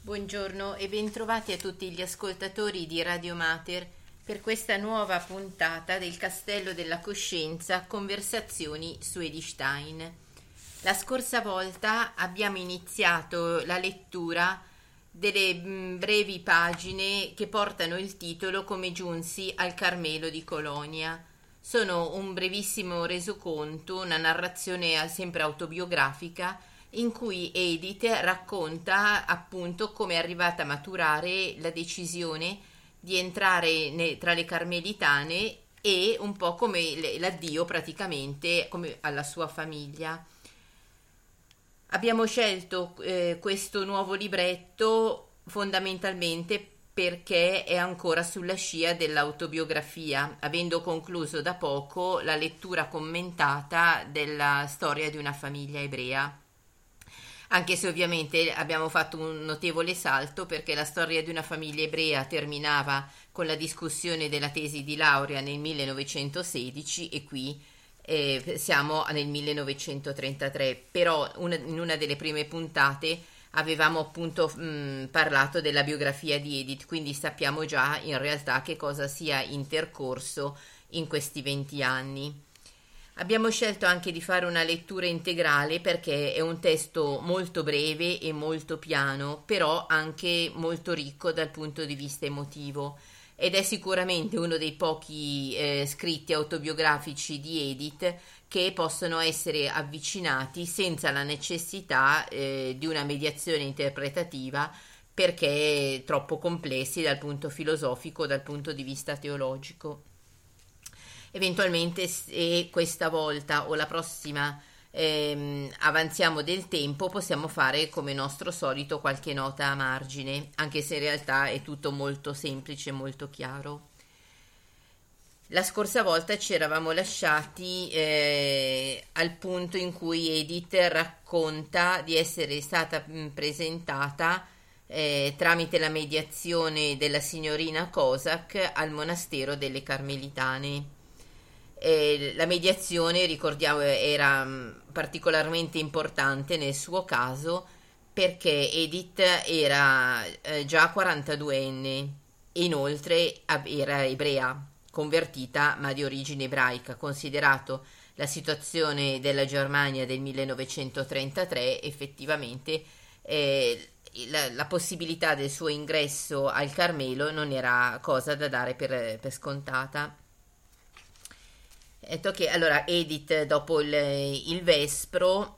Buongiorno e bentrovati a tutti gli ascoltatori di Radio Mater per questa nuova puntata del Castello della Coscienza, conversazioni su Edith Stein. La scorsa volta abbiamo iniziato la lettura delle brevi pagine che portano il titolo Come giunsi al Carmelo di Colonia. Sono un brevissimo resoconto, una narrazione sempre autobiografica in cui Edith racconta appunto come è arrivata a maturare la decisione di entrare tra le Carmelitane e un po' come l'addio praticamente come alla sua famiglia. Abbiamo scelto questo nuovo libretto fondamentalmente perché è ancora sulla scia dell'autobiografia, avendo concluso da poco la lettura commentata della storia di una famiglia ebrea. Anche se ovviamente abbiamo fatto un notevole salto perché la storia di una famiglia ebrea terminava con la discussione della tesi di laurea nel 1916 e qui siamo nel 1933, però in una delle prime puntate avevamo appunto parlato della biografia di Edith, quindi sappiamo già in realtà che cosa sia intercorso in questi 20 anni. Abbiamo scelto anche di fare una lettura integrale perché è un testo molto breve e molto piano, però anche molto ricco dal punto di vista emotivo ed è sicuramente uno dei pochi scritti autobiografici di Edith che possono essere avvicinati senza la necessità di una mediazione interpretativa perché troppo complessi dal punto filosofico, dal punto di vista teologico. Eventualmente se questa volta o la prossima avanziamo del tempo possiamo fare come nostro solito qualche nota a margine, anche se in realtà è tutto molto semplice e molto chiaro. La scorsa volta ci eravamo lasciati al punto in cui Edith racconta di essere stata presentata tramite la mediazione della signorina Kosak al monastero delle Carmelitane. La mediazione, ricordiamo, era particolarmente importante nel suo caso perché Edith era già 42enne e inoltre era ebrea, convertita ma di origine ebraica, considerato la situazione della Germania del 1933, effettivamente la possibilità del suo ingresso al Carmelo non era cosa da dare per scontata. Che allora Edith dopo il Vespro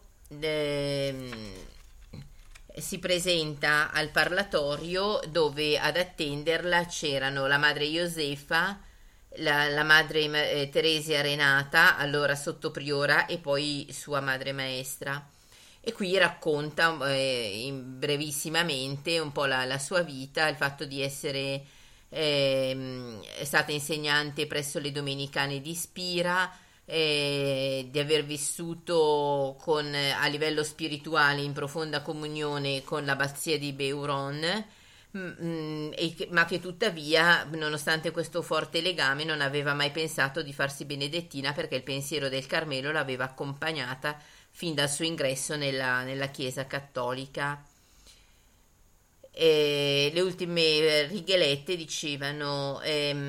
si presenta al parlatorio dove ad attenderla c'erano la madre Josefa, la madre Teresia Renata, allora sottopriora, e poi sua madre maestra. E qui racconta brevissimamente un po' la sua vita, il fatto di essere è stata insegnante presso le Domenicane di Spira, di aver vissuto a livello spirituale in profonda comunione con l'abbazia di Beuron, ma che tuttavia, nonostante questo forte legame, non aveva mai pensato di farsi benedettina perché il pensiero del Carmelo l'aveva accompagnata fin dal suo ingresso nella Chiesa cattolica. Le ultime righelette dicevano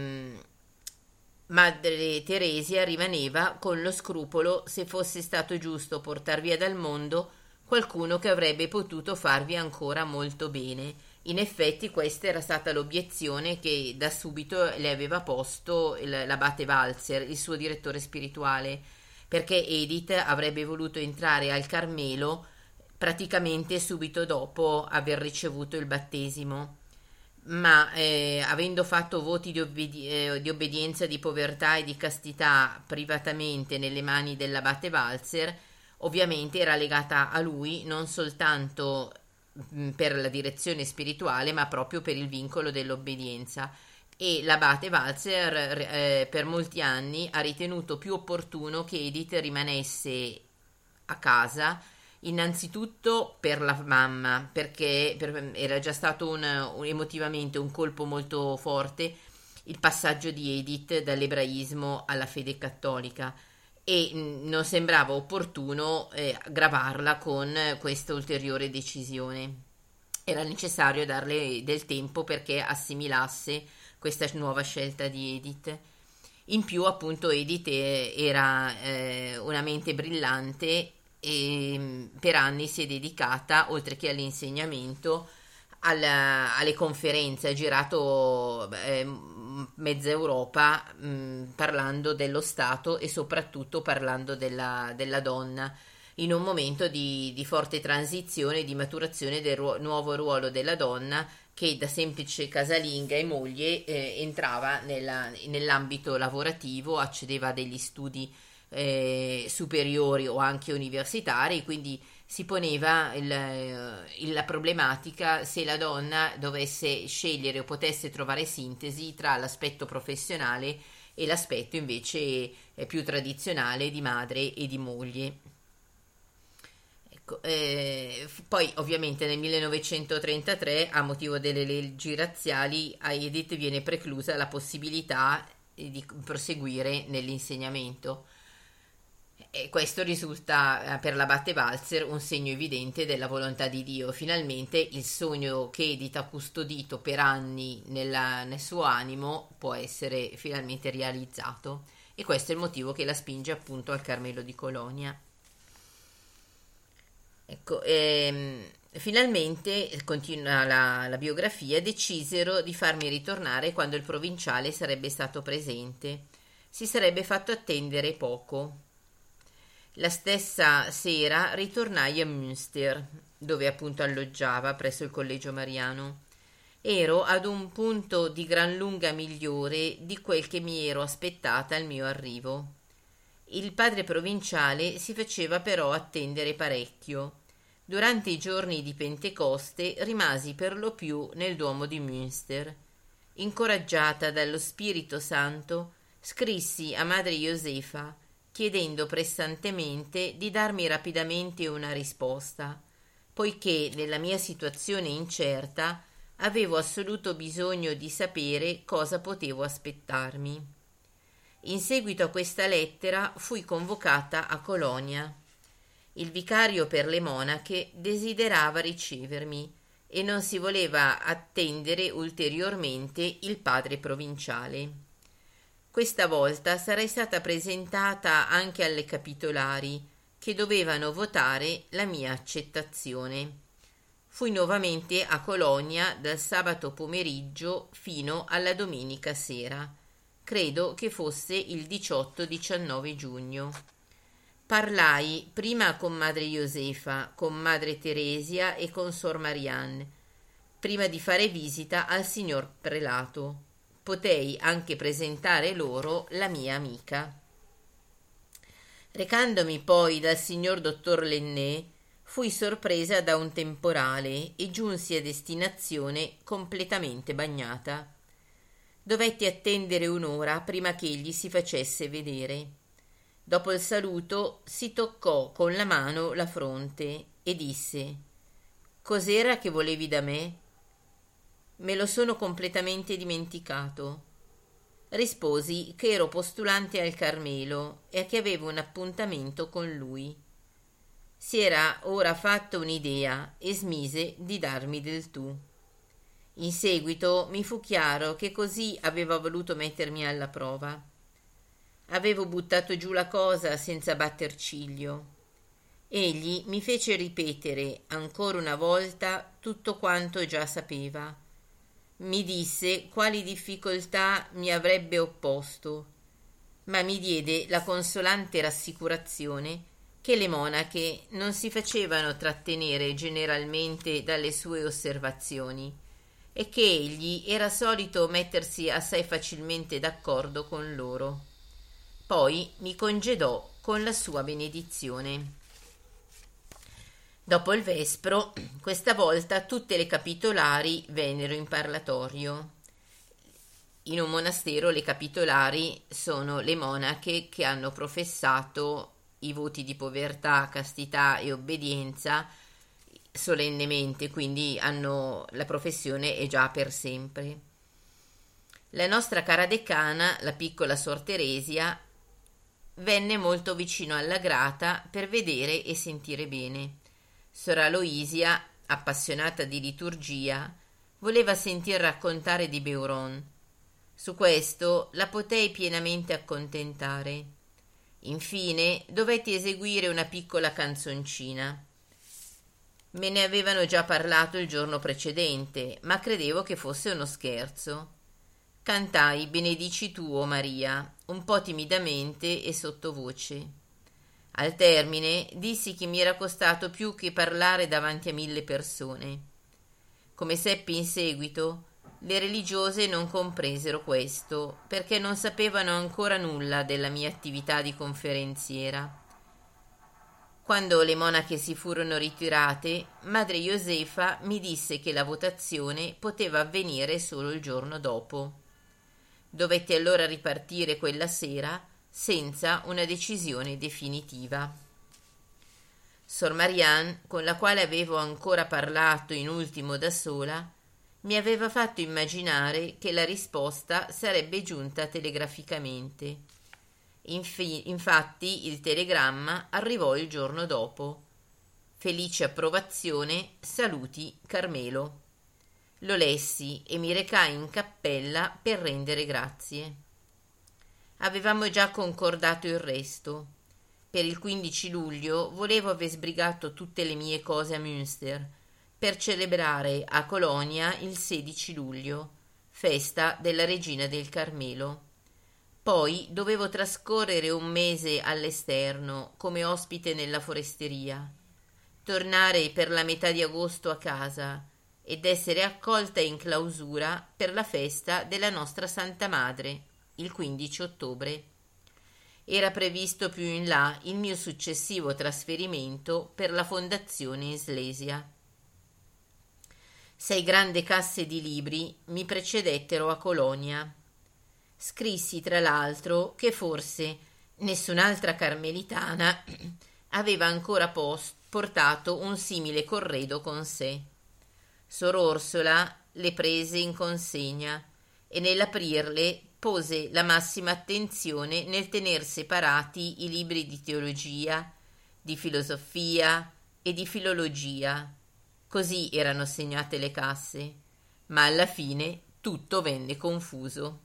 Madre Teresia rimaneva con lo scrupolo se fosse stato giusto portar via dal mondo qualcuno che avrebbe potuto farvi ancora molto bene. In effetti questa era stata l'obiezione che da subito le aveva posto l'abate Walzer, il suo direttore spirituale, perché Edith avrebbe voluto entrare al Carmelo praticamente subito dopo aver ricevuto il battesimo, ma avendo fatto voti di obbedienza, di povertà e di castità privatamente nelle mani dell'abate Walzer, ovviamente era legata a lui non soltanto per la direzione spirituale ma proprio per il vincolo dell'obbedienza, e l'abate Walzer per molti anni ha ritenuto più opportuno che Edith rimanesse a casa. Innanzitutto per la mamma, perché era già stato emotivamente un colpo molto forte il passaggio di Edith dall'ebraismo alla fede cattolica e non sembrava opportuno gravarla con questa ulteriore decisione. era necessario darle del tempo perché assimilasse questa nuova scelta di Edith. In più, appunto, Edith era una mente brillante e per anni si è dedicata, oltre che all'insegnamento, alle conferenze, ha girato mezza Europa parlando dello Stato e soprattutto parlando della donna in un momento di forte transizione e di maturazione del nuovo ruolo della donna che da semplice casalinga e moglie entrava nell'ambito lavorativo, accedeva a degli studi superiori o anche universitari, quindi si poneva la problematica se la donna dovesse scegliere o potesse trovare sintesi tra l'aspetto professionale e l'aspetto invece più tradizionale di madre e di moglie. Ecco, poi ovviamente nel 1933 a motivo delle leggi razziali a Edith viene preclusa la possibilità di proseguire nell'insegnamento. E questo risulta per l'abate Walzer un segno evidente della volontà di Dio. Finalmente il sogno che Edith ha custodito per anni nel suo animo può essere finalmente realizzato, e questo è il motivo che la spinge appunto al Carmelo di Colonia. Ecco, finalmente, continua la biografia, decisero di farmi ritornare quando il provinciale sarebbe stato presente. Si sarebbe fatto attendere poco. La stessa sera ritornai a Münster, dove appunto alloggiava presso il Collegio Mariano. Ero ad un punto di gran lunga migliore di quel che mi ero aspettata al mio arrivo. Il padre provinciale si faceva però attendere parecchio. Durante i giorni di Pentecoste rimasi per lo più nel Duomo di Münster. Incoraggiata dallo Spirito Santo, scrissi a Madre Josefa, chiedendo pressantemente di darmi rapidamente una risposta, poiché nella mia situazione incerta avevo assoluto bisogno di sapere cosa potevo aspettarmi. In seguito a questa lettera fui convocata a Colonia. Il vicario per le monache desiderava ricevermi e non si voleva attendere ulteriormente il padre provinciale. Questa volta sarei stata presentata anche alle capitolari, che dovevano votare la mia accettazione. Fui nuovamente a Colonia dal sabato pomeriggio fino alla domenica sera. Credo che fosse il 18-19 giugno. Parlai prima con Madre Josefa, con Madre Teresia e con Sor Marianne, prima di fare visita al signor prelato. Potei anche presentare loro la mia amica. Recandomi poi dal signor dottor Lenné, fui sorpresa da un temporale e giunsi a destinazione completamente bagnata. Dovetti attendere un'ora prima che egli si facesse vedere. Dopo il saluto si toccò con la mano la fronte e disse: «Cos'era che volevi da me?» «Me lo sono completamente dimenticato». Risposi che ero postulante al Carmelo e che avevo un appuntamento con lui. Si era ora fatta un'idea e smise di darmi del tu. In seguito mi fu chiaro che così aveva voluto mettermi alla prova. Avevo buttato giù la cosa senza batter ciglio. Egli mi fece ripetere ancora una volta tutto quanto già sapeva. Mi disse quali difficoltà mi avrebbe opposto, ma mi diede la consolante rassicurazione che le monache non si facevano trattenere generalmente dalle sue osservazioni e che egli era solito mettersi assai facilmente d'accordo con loro. Poi mi congedò con la sua benedizione. Dopo il vespro, questa volta tutte le capitolari vennero in parlatorio. In un monastero le capitolari sono le monache che hanno professato i voti di povertà, castità e obbedienza solennemente, quindi hanno la professione è già per sempre. La nostra cara decana, la piccola Sor Teresia, venne molto vicino alla grata per vedere e sentire bene. Sor Aloisia appassionata di liturgia, voleva sentir raccontare di Beuron. Su questo la potei pienamente accontentare. Infine dovetti eseguire una piccola canzoncina. Me ne avevano già parlato il giorno precedente, ma credevo che fosse uno scherzo. Cantai Benedici tu, o Maria, un po' timidamente e sottovoce. Al termine dissi che mi era costato più che parlare davanti a 1000 persone. Come seppi in seguito, le religiose non compresero questo, perché non sapevano ancora nulla della mia attività di conferenziera. Quando le monache si furono ritirate, madre Josefa mi disse che la votazione poteva avvenire solo il giorno dopo. Dovetti allora ripartire quella sera senza una decisione definitiva. Sor Marianne, con la quale avevo ancora parlato in ultimo da sola, mi aveva fatto immaginare che la risposta sarebbe giunta telegraficamente. Infatti il telegramma arrivò il giorno dopo. Felice approvazione, saluti Carmelo. Lo lessi e mi recai in cappella per rendere grazie. Avevamo già concordato il resto. Per il 15 luglio volevo aver sbrigato tutte le mie cose a Münster per celebrare a Colonia il 16 luglio, festa della Regina del Carmelo. Poi dovevo trascorrere un mese all'esterno come ospite nella foresteria, tornare per la metà di agosto a casa ed essere accolta in clausura per la festa della nostra Santa Madre, il 15 ottobre. Era previsto più in là il mio successivo trasferimento per la fondazione in Slesia. 6 grandi casse di libri mi precedettero a Colonia. Scrissi tra l'altro che forse nessun'altra carmelitana aveva ancora portato un simile corredo con sé. Sor Orsola le prese in consegna e nell'aprirle pose la massima attenzione nel tener separati i libri di teologia, di filosofia e di filologia. Così erano segnate le casse, ma alla fine tutto venne confuso.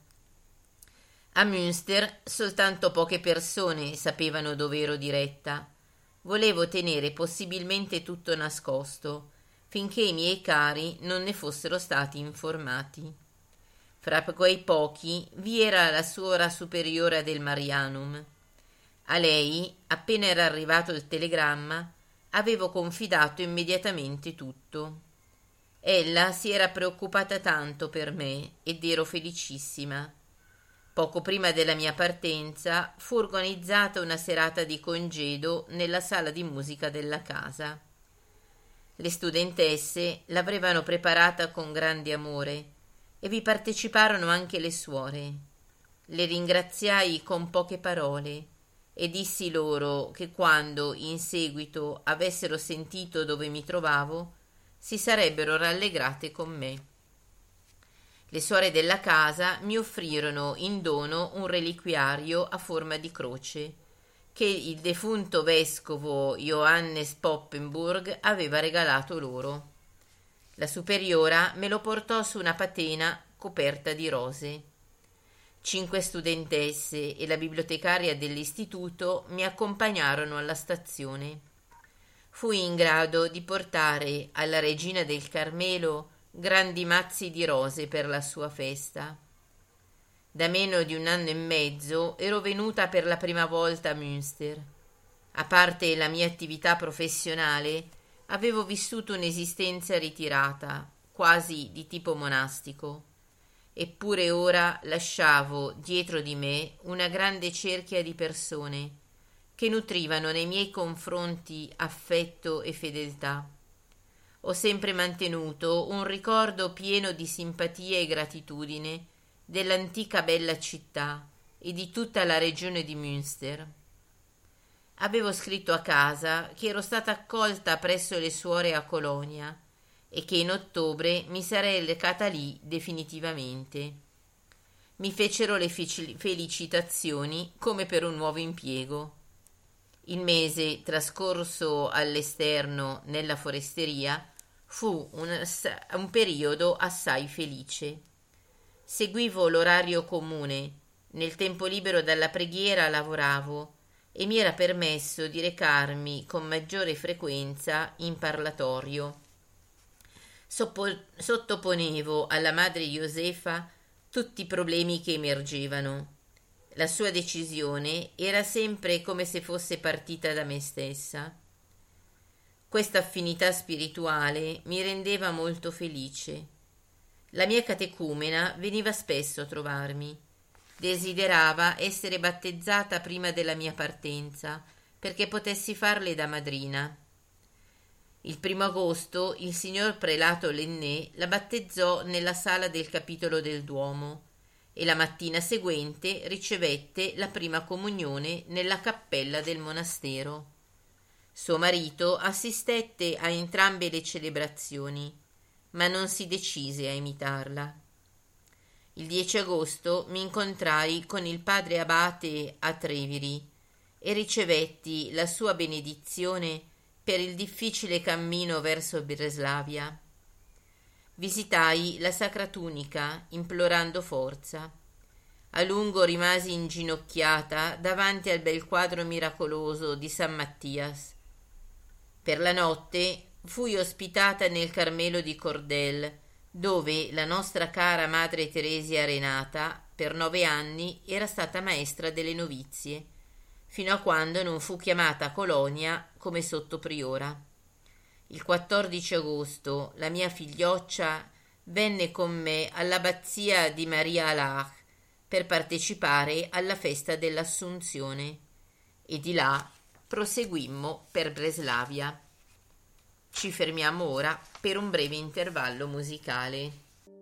A Münster soltanto poche persone sapevano dove ero diretta. Volevo tenere possibilmente tutto nascosto, finché i miei cari non ne fossero stati informati. Fra quei pochi vi era la suora superiora del Marianum. A lei, appena era arrivato il telegramma, avevo confidato immediatamente tutto. Ella si era preoccupata tanto per me ed ero felicissima. Poco prima della mia partenza fu organizzata una serata di congedo nella sala di musica della casa. Le studentesse l'avevano preparata con grande amore e vi parteciparono anche le suore. Le ringraziai con poche parole e dissi loro che quando in seguito avessero sentito dove mi trovavo si sarebbero rallegrate con me. Le suore della casa mi offrirono in dono un reliquiario a forma di croce che il defunto vescovo Johannes Poppenburg aveva regalato loro. La superiora me lo portò su una patena coperta di rose. 5 studentesse e la bibliotecaria dell'istituto mi accompagnarono alla stazione. Fui in grado di portare alla Regina del Carmelo grandi mazzi di rose per la sua festa. Da meno di 1 anno e mezzo ero venuta per la prima volta a Münster. A parte la mia attività professionale, avevo vissuto un'esistenza ritirata, quasi di tipo monastico. Eppure ora lasciavo dietro di me una grande cerchia di persone che nutrivano nei miei confronti affetto e fedeltà. Ho sempre mantenuto un ricordo pieno di simpatia e gratitudine dell'antica bella città e di tutta la regione di Münster. Avevo scritto a casa che ero stata accolta presso le suore a Colonia e che in ottobre mi sarei recata lì definitivamente. Mi fecero le felicitazioni come per un nuovo impiego. Il mese trascorso all'esterno nella foresteria Fu un periodo assai felice. Seguivo l'orario comune, nel tempo libero dalla preghiera lavoravo e mi era permesso di recarmi con maggiore frequenza in parlatorio. Sottoponevo alla madre Josefa tutti i problemi che emergevano. La sua decisione era sempre come se fosse partita da me stessa. Questa affinità spirituale mi rendeva molto felice. La mia catecumena veniva spesso a trovarmi. Desiderava essere battezzata prima della mia partenza, perché potessi farle da madrina. Il 1° agosto il signor prelato Lenné la battezzò nella sala del capitolo del Duomo e la mattina seguente ricevette la prima comunione nella cappella del monastero. Suo marito assistette a entrambe le celebrazioni, ma non si decise a imitarla. Il 10 agosto mi incontrai con il padre abate a Treviri e ricevetti la sua benedizione per il difficile cammino verso Breslavia. Visitai la Sacra Tunica implorando forza. A lungo rimasi inginocchiata davanti al bel quadro miracoloso di San Mattias. Per la notte fui ospitata nel Carmelo di Cordel, dove la nostra cara madre Teresia Renata per 9 anni era stata maestra delle novizie, fino a quando non fu chiamata a Colonia come sottopriora. Il 14 agosto la mia figlioccia venne con me all'abbazia di Maria Alach per partecipare alla festa dell'Assunzione e di là proseguimmo per Breslavia. Ci fermiamo ora per un breve intervallo musicale.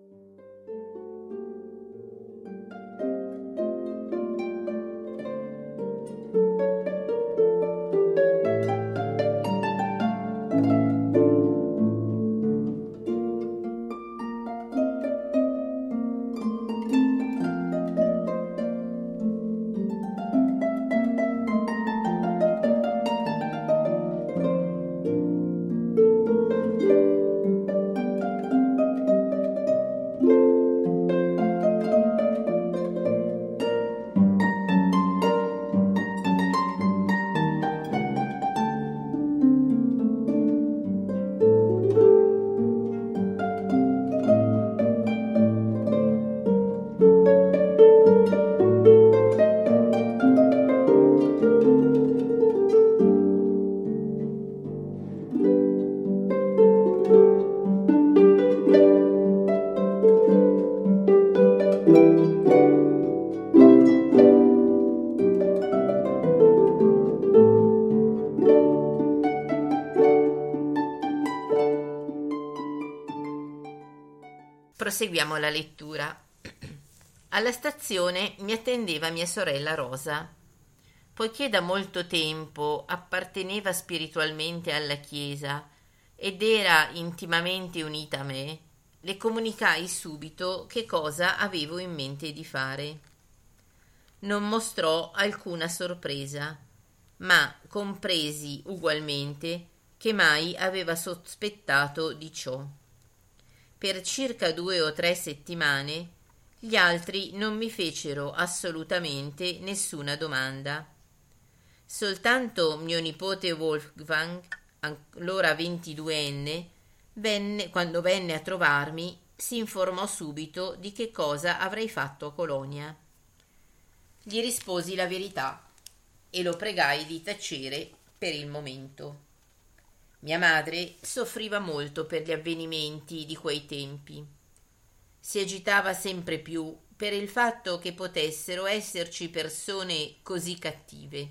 Proseguiamo la lettura. Alla stazione mi attendeva mia sorella Rosa. Poiché da molto tempo apparteneva spiritualmente alla Chiesa ed era intimamente unita a me, le comunicai subito che cosa avevo in mente di fare. Non mostrò alcuna sorpresa, ma compresi ugualmente che mai aveva sospettato di ciò. Per circa 2 o 3 settimane gli altri non mi fecero assolutamente nessuna domanda. Soltanto mio nipote Wolfgang, allora 22enne, quando venne a trovarmi, si informò subito di che cosa avrei fatto a Colonia. Gli risposi la verità e lo pregai di tacere per il momento. Mia madre soffriva molto per gli avvenimenti di quei tempi. Si agitava sempre più per il fatto che potessero esserci persone così cattive.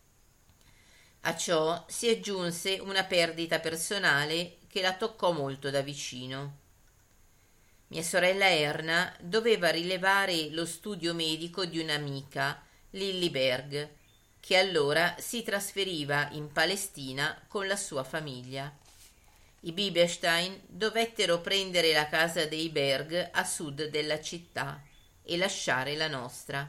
A ciò si aggiunse una perdita personale che la toccò molto da vicino. Mia sorella Erna doveva rilevare lo studio medico di un'amica, Lilliberg, che allora si trasferiva in Palestina con la sua famiglia. I Bieberstein dovettero prendere la casa dei Berg a sud della città e lasciare la nostra.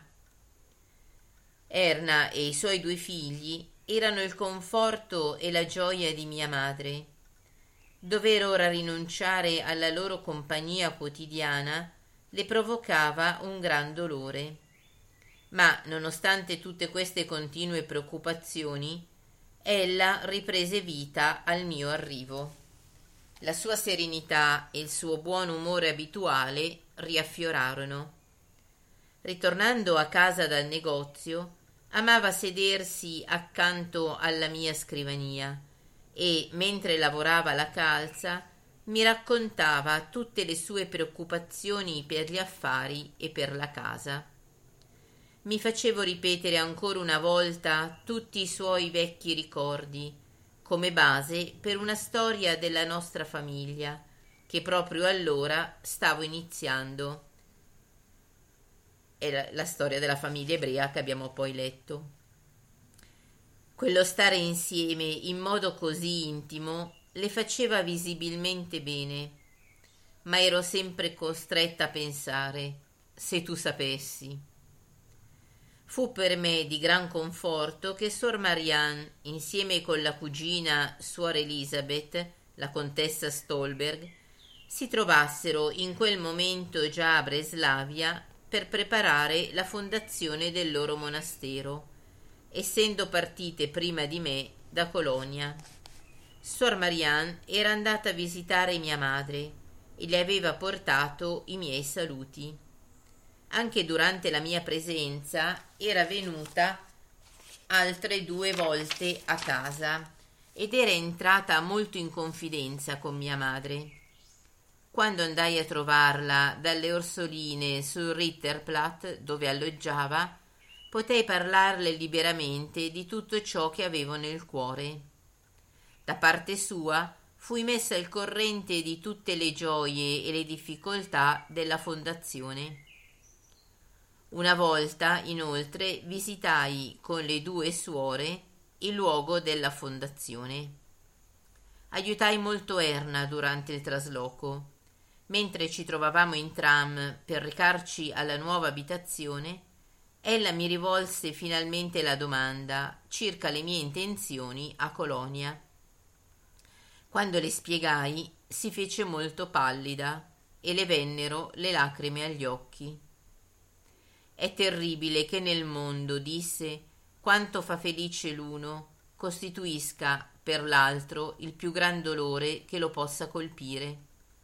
Erna e i suoi 2 figli erano il conforto e la gioia di mia madre. Dover ora rinunciare alla loro compagnia quotidiana le provocava un gran dolore. Ma, nonostante tutte queste continue preoccupazioni, ella riprese vita al mio arrivo. La sua serenità e il suo buon umore abituale riaffiorarono. Ritornando a casa dal negozio, amava sedersi accanto alla mia scrivania e, mentre lavorava la calza, mi raccontava tutte le sue preoccupazioni per gli affari e per la casa. Mi facevo ripetere ancora una volta tutti i suoi vecchi ricordi, come base per una storia della nostra famiglia, che proprio allora stavo iniziando. È la storia della famiglia ebrea che abbiamo poi letto. Quello stare insieme in modo così intimo le faceva visibilmente bene, ma ero sempre costretta a pensare, se tu sapessi. Fu per me di gran conforto che Sor Marianne, insieme con la cugina Suor Elizabeth, la contessa Stolberg, si trovassero in quel momento già a Breslavia per preparare la fondazione del loro monastero, essendo partite prima di me da Colonia. Sor Marianne era andata a visitare mia madre e le aveva portato i miei saluti. Anche durante la mia presenza era venuta altre 2 volte a casa ed era entrata molto in confidenza con mia madre. Quando andai a trovarla dalle Orsoline sul Ritterplatz, dove alloggiava, potei parlarle liberamente di tutto ciò che avevo nel cuore. Da parte sua fui messa al corrente di tutte le gioie e le difficoltà della fondazione. Una volta, inoltre, visitai con le 2 suore il luogo della fondazione. Aiutai molto Erna durante il trasloco. Mentre ci trovavamo in tram per recarci alla nuova abitazione, ella mi rivolse finalmente la domanda circa le mie intenzioni a Colonia. Quando le spiegai, si fece molto pallida e le vennero le lacrime agli occhi. È terribile che nel mondo, disse, quanto fa felice l'uno costituisca per l'altro il più gran dolore che lo possa colpire.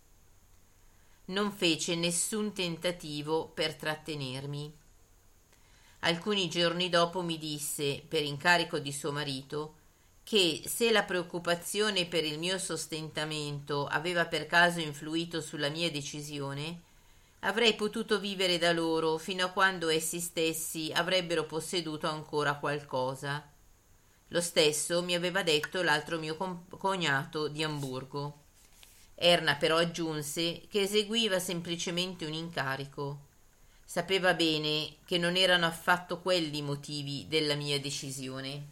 Non fece nessun tentativo per trattenermi. Alcuni giorni dopo mi disse, per incarico di suo marito, che se la preoccupazione per il mio sostentamento aveva per caso influito sulla mia decisione, avrei potuto vivere da loro fino a quando essi stessi avrebbero posseduto ancora qualcosa. Lo stesso mi aveva detto l'altro mio cognato di Amburgo. Erna però aggiunse che eseguiva semplicemente un incarico. Sapeva bene che non erano affatto quelli i motivi della mia decisione.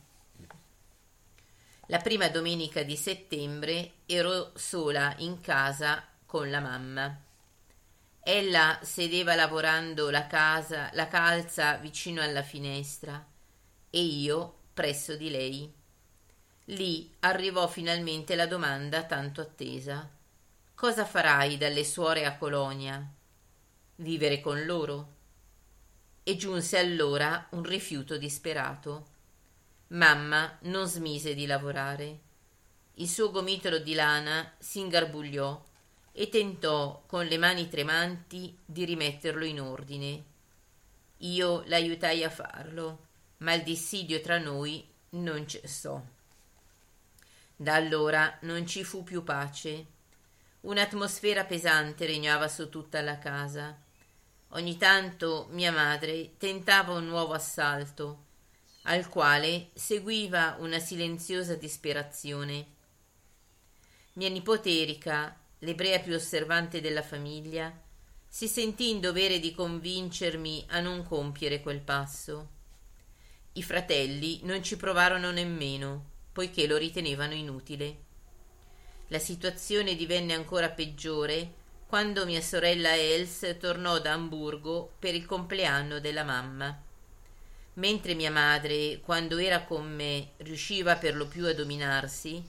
La prima domenica di settembre ero sola in casa con la mamma. Ella sedeva lavorando la calza vicino alla finestra e io presso di lei. Lì arrivò finalmente la domanda tanto attesa. Cosa farai dalle suore a Colonia? Vivere con loro? E giunse allora un rifiuto disperato. Mamma non smise di lavorare. Il suo gomitolo di lana si ingarbugliò e tentò con le mani tremanti di rimetterlo in ordine. Io l'aiutai a farlo, ma il dissidio tra noi non cessò. Da allora non ci fu più pace. Un'atmosfera pesante regnava su tutta la casa. Ogni tanto mia madre tentava un nuovo assalto, al quale seguiva una silenziosa disperazione. Mia nipote Erika, l'ebrea più osservante della famiglia, si sentì in dovere di convincermi a non compiere quel passo. I fratelli non ci provarono nemmeno, poiché lo ritenevano inutile. La situazione divenne ancora peggiore quando mia sorella Els tornò da Amburgo per il compleanno della mamma. Mentre mia madre, quando era con me, riusciva per lo più a dominarsi,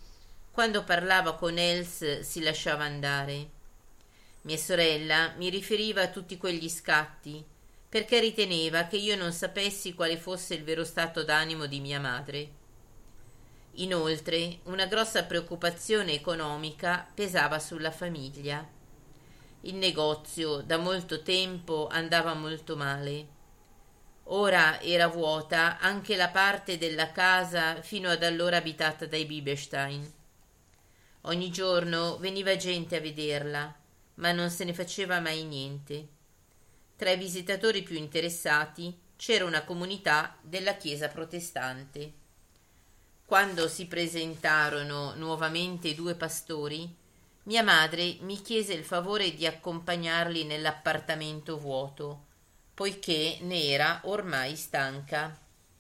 Quando parlava con Els si lasciava andare. Mia sorella mi riferiva a tutti quegli scatti perché riteneva che io non sapessi quale fosse il vero stato d'animo di mia madre. Inoltre, una grossa preoccupazione economica pesava sulla famiglia. Il negozio da molto tempo andava molto male. Ora era vuota anche la parte della casa fino ad allora abitata dai Bibestein. Ogni giorno veniva gente a vederla, ma non se ne faceva mai niente. Tra i visitatori più interessati c'era una comunità della Chiesa protestante. Quando si presentarono nuovamente due pastori, mia madre mi chiese il favore di accompagnarli nell'appartamento vuoto, poiché ne era ormai stanca.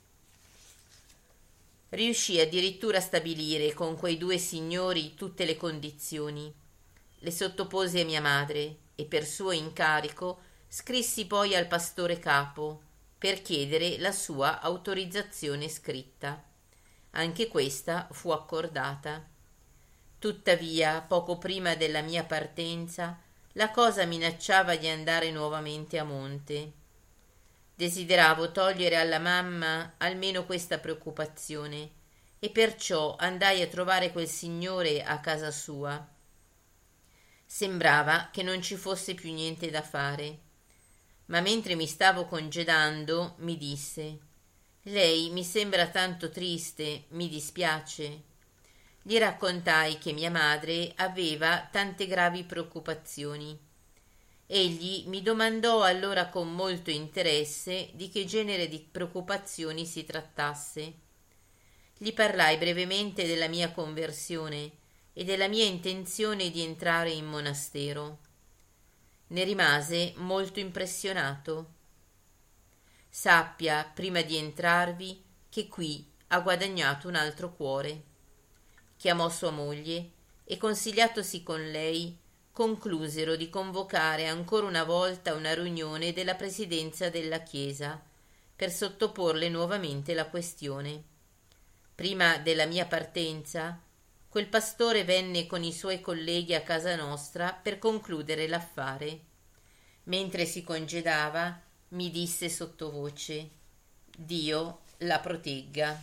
Riuscì addirittura a stabilire con quei due signori tutte le condizioni. Le sottoposi a mia madre e per suo incarico scrissi poi al pastore capo per chiedere la sua autorizzazione scritta. Anche questa fu accordata. Tuttavia, poco prima della mia partenza, la cosa minacciava di andare nuovamente a monte. Desideravo togliere alla mamma almeno questa preoccupazione e perciò andai a trovare quel signore a casa sua. Sembrava che non ci fosse più niente da fare, ma mentre mi stavo congedando mi disse: «Lei mi sembra tanto triste, mi dispiace». Gli raccontai che mia madre aveva tante gravi preoccupazioni. Egli mi domandò allora con molto interesse di che genere di preoccupazioni si trattasse. Gli parlai brevemente della mia conversione e della mia intenzione di entrare in monastero. Ne rimase molto impressionato. «Sappia, prima di entrarvi, che qui ha guadagnato un altro cuore». Chiamò sua moglie e, consigliatosi con lei, conclusero di convocare ancora una volta una riunione della presidenza della Chiesa per sottoporle nuovamente la questione. Prima della mia partenza, quel pastore venne con i suoi colleghi a casa nostra per concludere l'affare. Mentre si congedava, mi disse sottovoce: «Dio la protegga».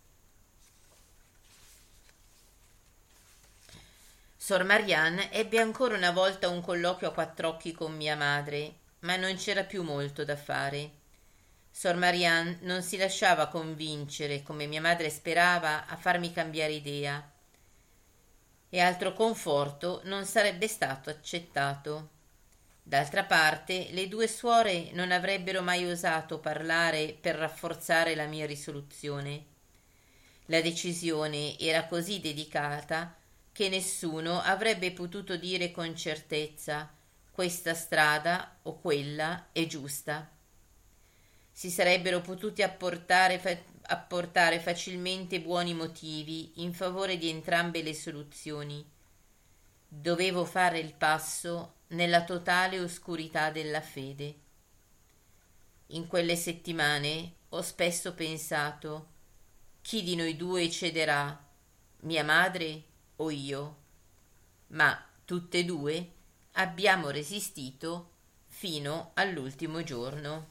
Sor Marianne ebbe ancora una volta un colloquio a quattro occhi con mia madre, ma non c'era più molto da fare. Sor Marianne non si lasciava convincere, come mia madre sperava, a farmi cambiare idea, e altro conforto non sarebbe stato accettato. D'altra parte, le due suore non avrebbero mai osato parlare per rafforzare la mia risoluzione. La decisione era così delicata che nessuno avrebbe potuto dire con certezza: questa strada o quella è giusta. Si sarebbero potuti apportare facilmente buoni motivi in favore di entrambe le soluzioni. Dovevo fare il passo nella totale oscurità della fede. In quelle settimane ho spesso pensato: chi di noi due cederà, mia madre o io? Ma tutte e due abbiamo resistito fino all'ultimo giorno.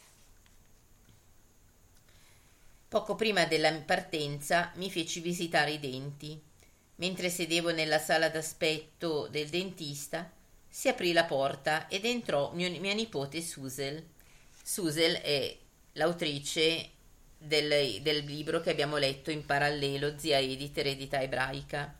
Poco prima della partenza mi feci visitare i denti. Mentre sedevo nella sala d'aspetto del dentista, si aprì la porta ed entrò mia nipote Susel. Susel è l'autrice del libro che abbiamo letto in parallelo, Zia Edith, Eredità ebraica.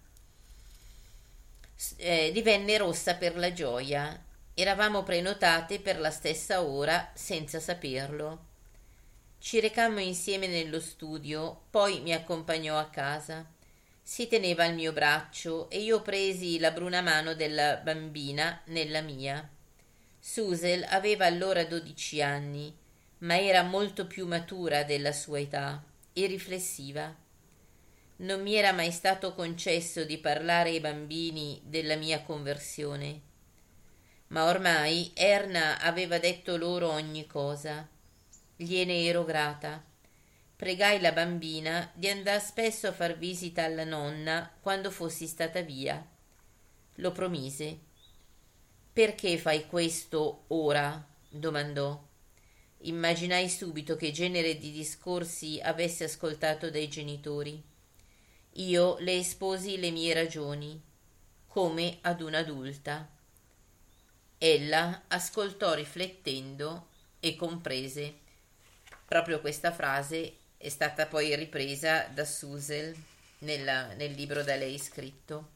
Divenne rossa per la gioia. Eravamo prenotate per la stessa ora senza saperlo. Ci recammo insieme nello studio, poi mi accompagnò a casa. Si teneva al mio braccio e io presi la bruna mano della bambina nella mia. Susel aveva allora 12 anni, ma era molto più matura della sua età e riflessiva. Non mi era mai stato concesso di parlare ai bambini della mia conversione, ma ormai Erna aveva detto loro ogni cosa. Gliene ero grata. pregai la bambina di andar spesso a far visita alla nonna quando fossi stata via. Lo promise. Perché fai questo ora? Domandò. Immaginai subito che genere di discorsi avesse ascoltato dai genitori. Io le esposi le mie ragioni, come ad un'adulta. Ella ascoltò riflettendo e comprese. Proprio questa frase è stata poi ripresa da Susel nel libro da lei scritto.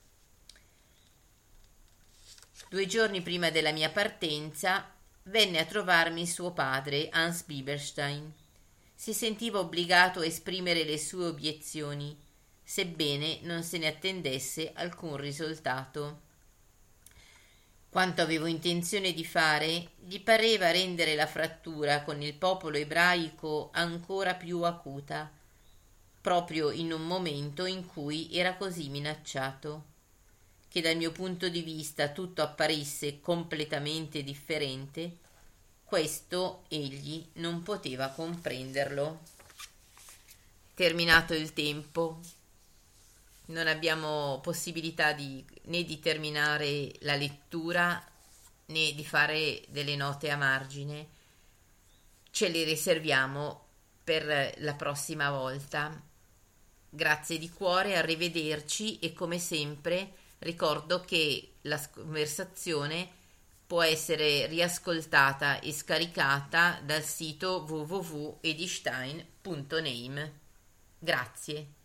2 giorni prima della mia partenza venne a trovarmi suo padre, Hans Bieberstein. Si sentiva obbligato a esprimere le sue obiezioni, sebbene non se ne attendesse alcun risultato. Quanto avevo intenzione di fare, gli pareva rendere la frattura con il popolo ebraico ancora più acuta, proprio in un momento in cui era così minacciato. Che dal mio punto di vista tutto apparisse completamente differente, questo egli non poteva comprenderlo. Terminato il tempo, non abbiamo possibilità né di terminare la lettura né di fare delle note a margine. Ce le riserviamo per la prossima volta. Grazie di cuore, arrivederci e come sempre ricordo che la conversazione può essere riascoltata e scaricata dal sito www.edstein.name. Grazie.